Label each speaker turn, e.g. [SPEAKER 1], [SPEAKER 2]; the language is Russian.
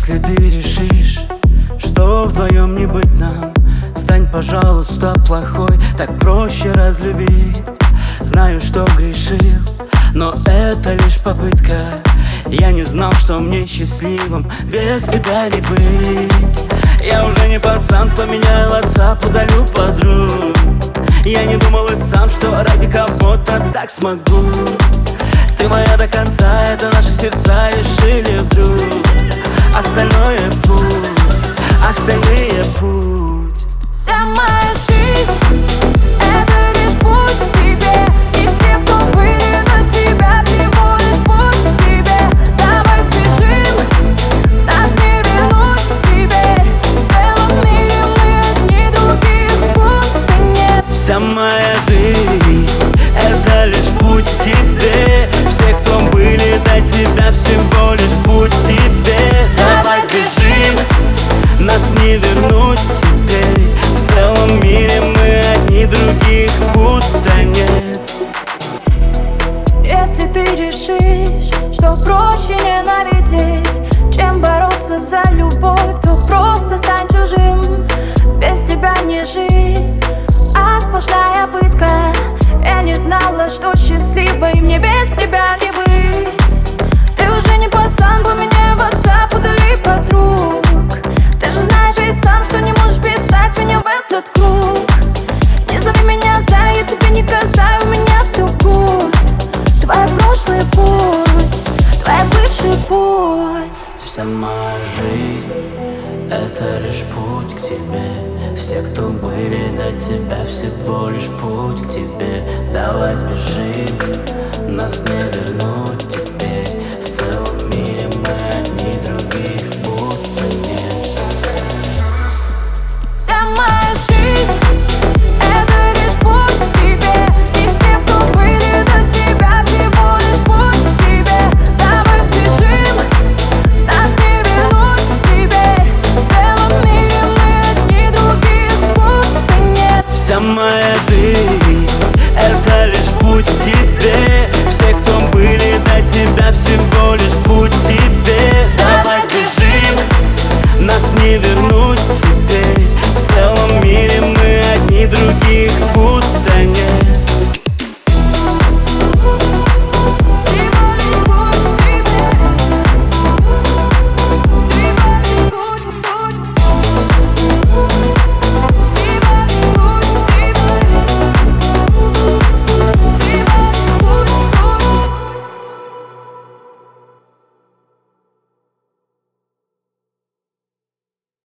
[SPEAKER 1] Если ты решишь, что вдвоем не быть нам, стань, пожалуйста, плохой, так проще разлюбить. Знаю, что грешил, но это лишь попытка. Я не знал, что мне счастливым без тебя не быть. Я уже не пацан, поменяю отца, удалю подруг. Я не думал и сам, что ради кого-то так смогу. Ты моя до конца, это наши сердца решили вдруг. Остальное путь, остальные путь.
[SPEAKER 2] Вся моя жизнь — это лишь путь к тебе. И все, кто были до тебя, всего лишь путь к тебе. Давай сбежим, нас не вернуть теперь. В целом мире мы одни, других будто нет.
[SPEAKER 1] Вся моя жизнь — это лишь путь к тебе. Все, кто были до тебя, всего лишь путь к тебе. Давай сбежим, нас не вернуть теперь. В целом мире мы одни, других будто нет.
[SPEAKER 2] Если ты решишь, что проще ненавидеть, чем бороться за любовь, то просто стань чужим. Без тебя не жизнь, а сплошная пытка. Я не знала, что счастливой мне без тебя не быть. Ты уже не пацан, поменяй в отца, удали подруг. Ты же знаешь и сам, что не можешь писать меня в этот круг. Не зови меня за, я тебе не касаю, у меня все гуд. Твой прошлый путь, твой бывший путь.
[SPEAKER 1] Вся моя жизнь — это лишь путь к тебе. Все, кто были до тебя, всего лишь путь к тебе. Давай сбежим, нас не вернуть.